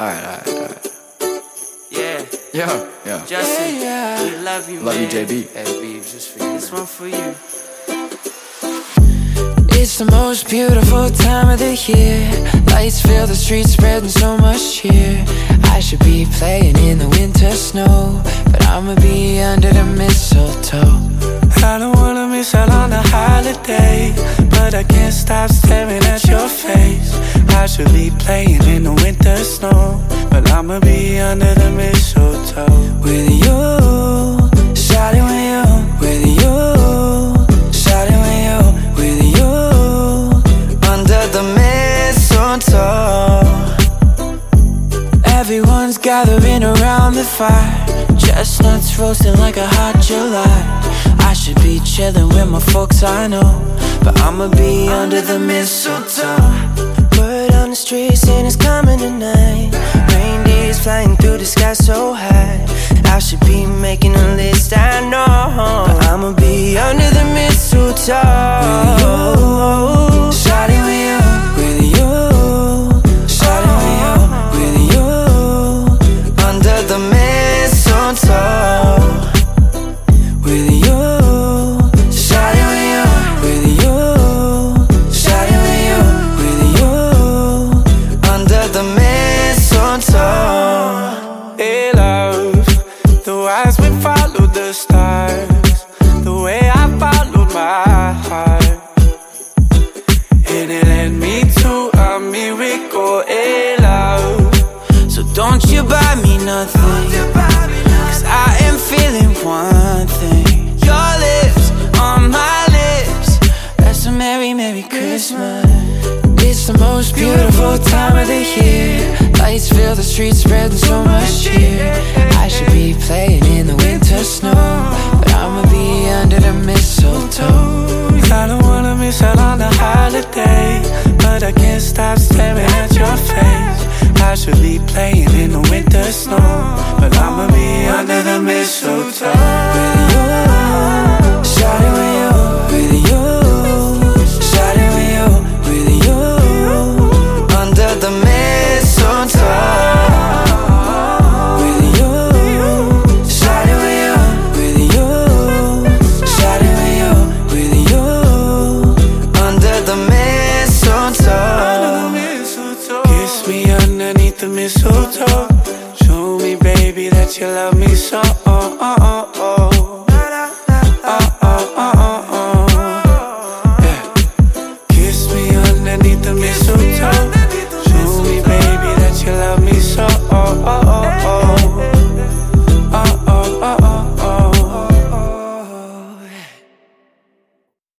Alright. Yeah. Yeah. Justin, we love you, Love man. you, JB. Hey, Beebs, just for you. This one for you. It's the most beautiful time of the year. Lights fill the streets, spreading so much cheer. I should be playing in the winter snow, but I'ma be under the mistletoe. I don't wanna miss out on the holiday, but I can't stop staring at your face. I should be playing in the winter snow, but I'ma be under the mistletoe. With you, shawty, with you. With you, shawty, with you. With you, under the mistletoe. Everyone's gathering around the fire, chestnuts roasting like a hot July. I should be chilling with my folks, I know, but I'ma be under the mistletoe. Word on the street saying it's coming tonight. Reindeers flying through the sky so high. I should be making a list, I know, but I'ma be under the mistletoe. With you, shawty, with you. With you, shawty, with you. With you, under the mistletoe. With you, shawty, with you. With you, shawty, with you. With you, under the mistletoe. Hey love, the wise men followed the stars, the way I followed my heart, and it led me to a miracle. Hey love, So don't you buy me nothing, cause I am feeling one thing. Your lips on my lips, that's a merry, merry Christmas. It's the most beautiful time of the year. Lights fill the streets, spreading so much cheer. I should be playing in the winter snow, but I'ma be under the mistletoe. I don't wanna miss out on the holiday, but I can't stop staring at your face. I should be playing in the winter snow, but I'ma be under the mistletoe. With you, shawty, with you. With you, shawty, with you. With you, under the mistletoe. With you, shawty, with you. With you, shawty, with you. With you, under the mistletoe. Kiss me underneath the mistletoe. Show me, baby, that you love